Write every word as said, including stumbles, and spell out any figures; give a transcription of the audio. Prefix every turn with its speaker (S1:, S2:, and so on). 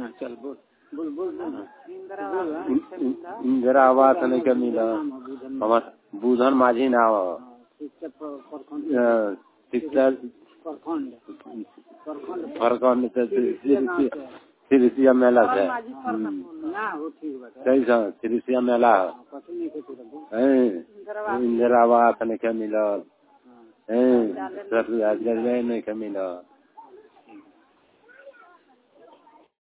S1: चल बोल बोल बोल
S2: इंदिरा आवास नहीं के मिला हमार बुधन माझी नाव शिक्षक प्रखंड सिरिसिया मेला से सही सिरिसिया मेला इंदिरा आवास नहीं के मिला नहीं के मिला।